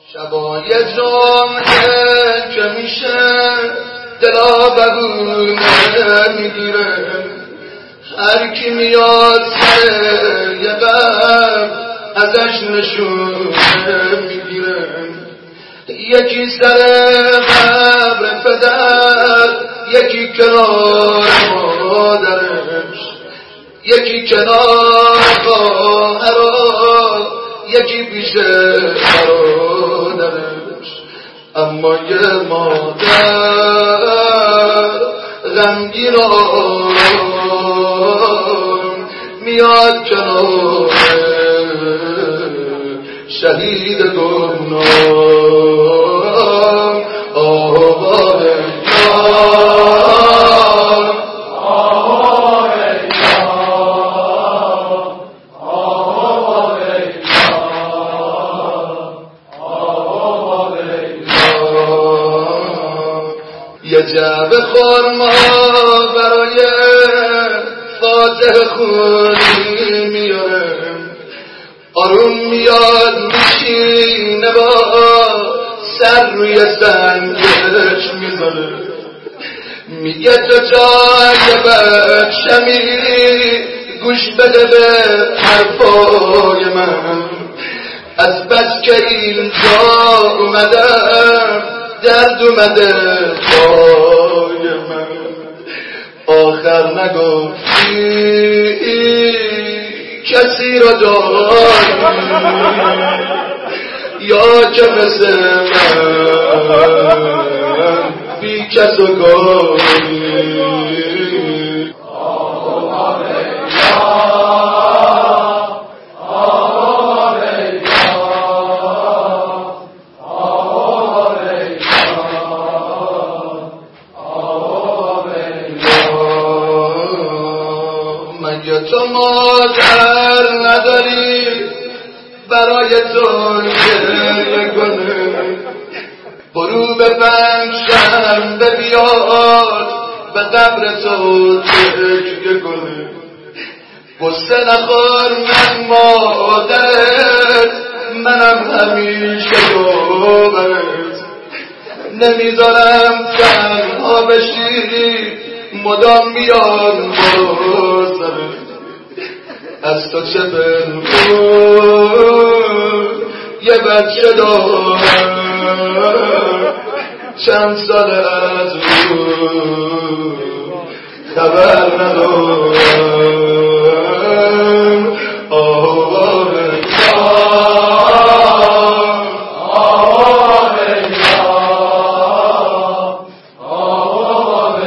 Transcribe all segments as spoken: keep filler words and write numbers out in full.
شبای جمعه که میشه دلا بهونه میگیره، هر کی میاد سر یه غم ازش نشونه میگیره. یکی سر قبر پدر، یکی کنار مادرش، یکی کنار خواهرها، یکی پیش برادرش. اما یه مادر غمگینان میاد کنار شهید گمنام. آوار جان، آوار جان، آوار جان، آوار جان. یه جعبه خرما برای فاتح خونی میاره، آروم میاد میشینه با سر روی سنگش میذاره، میگه تو جای بچمی گوش بده به حرفای من. از بس که اینجا اومدم درد اومده پای من. آخر نگفتی کسی را داری یا که مثل من بی کس و گاری. مگه تو مادر نداری برای تو گریه کنه؟ برو به پنجشنبه بیاد به قبر تو تکیه کنه. قصه نخور من مادرت، منم همیشه باورت، نمیذارم تنها بشی، مدام میان با سرت. از تو چه بنخون یه بچه دارم، چند سال از او خبر ندارم. آوار جان، آوار جان، آوار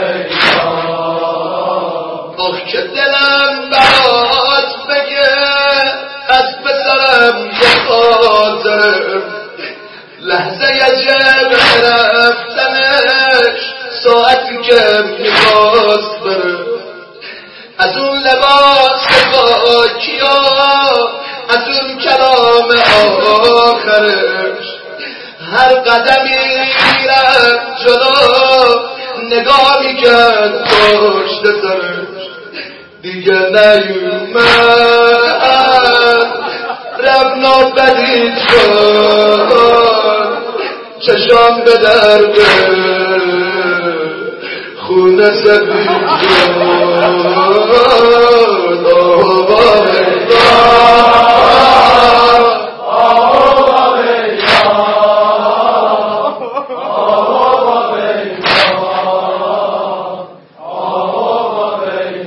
جان. آخ که دلم برات بگه از پسرم یه خاطره، لحظه جمع رفتنش ساعتی که میخواست بره. از اون لباس خاکیا، از اون کلام آخرش، هر قدمی رفت جلو نگاه میکرد پشت سرش. دیگه نیومد رفت نابدید شد، چشام به درد خونه سفید شد. آوار جان، آوار جان، آوار جان، آوار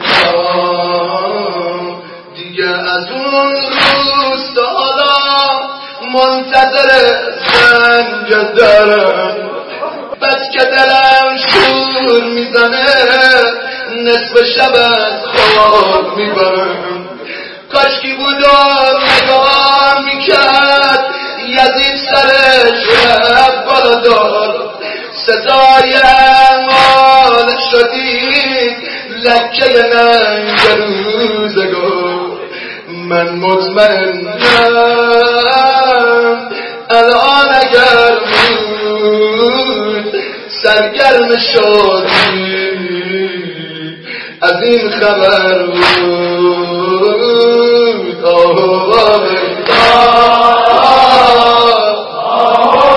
جان. دیگه از اون روز حالا منتظر زنگ دارم، بس که دلم شور میزنه نصف شب از خواب میبرم. کاشکی بود و نگاه میکرد یزید سرش رفت بالا دار، صدای اعمال شدید لکه ننگ روزگار. من مطمئنم الان اگر بود سرگرم شدی از این خبر بود. آوار جان، آوار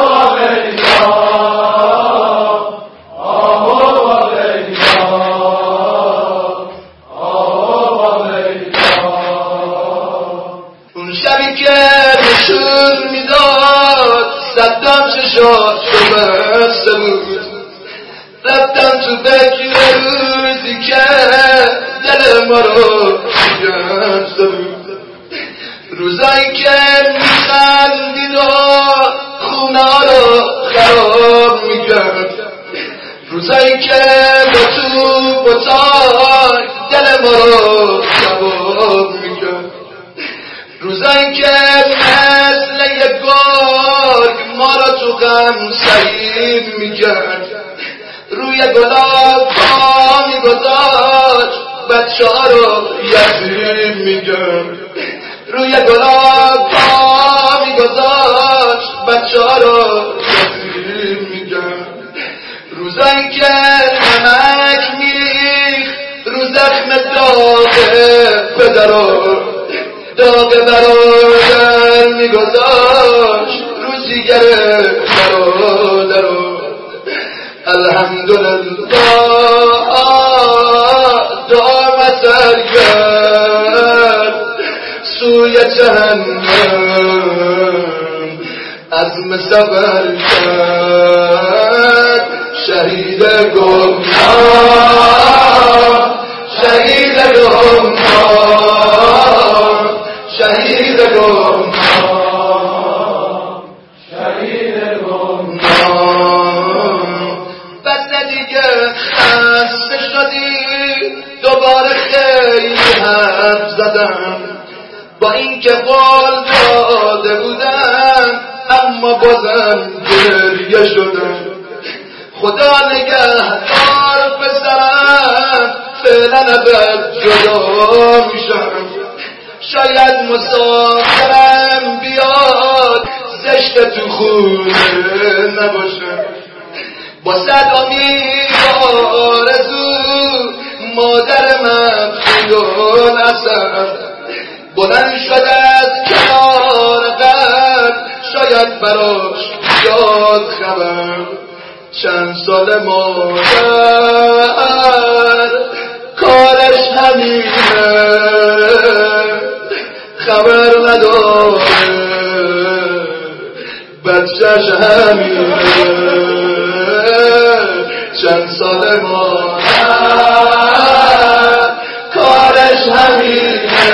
رفتم چشاشو بسته بود، رفتم تو فکر روزی که دل ما رو شکسته بود، روزایی که میخندید و خونه رو خراب میکرد، روزایی که با توپ و تاک دل ما رو کباب میکرد، روزایی که مثل یک گرگ ما را تو غم سعید میکرد، روی گلاب پا میگذاشت بچه ها رو یتیم میکرد، روی گلاب پا میگذاشت بچه ها رو یتیم میکرد، روزایی که نمک میریخت رو زخم داغ پدرو، داغ برادر میگذاشت رو جیگر برادرو. الحمدلله دام سر کرد سوی جهنم، عزم سفر کرد شهید گمنام، شهید گمنام، شهید گمنام، شهید گمنام. بس دیگه خسته شدی دوباره خیلی حرف زدم، با این که قول داده بودم اما بازم گریه شدم. خدا نگهدار پسرم، فعلا ابد جدا میشم، شاید مسافرم بیاد زشت تو خونه نباشم. با صد امید و آرزو مادر مفتون اثر بلند شد از کنار قبر، شاید براش یاد خبر. چند سال مادر کارش همینه، خبر نداره بچهش همینه. چند سال مادر کارش همینه،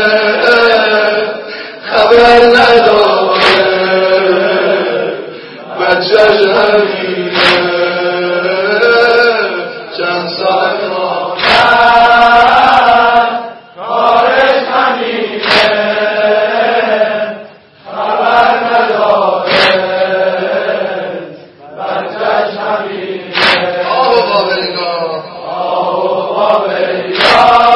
خبر نداره بچهش همینه. چند سال مادر کارش همینه، خبر نداره بچهش همینه. آه بابا بریگاه، آه بابا بریگاه.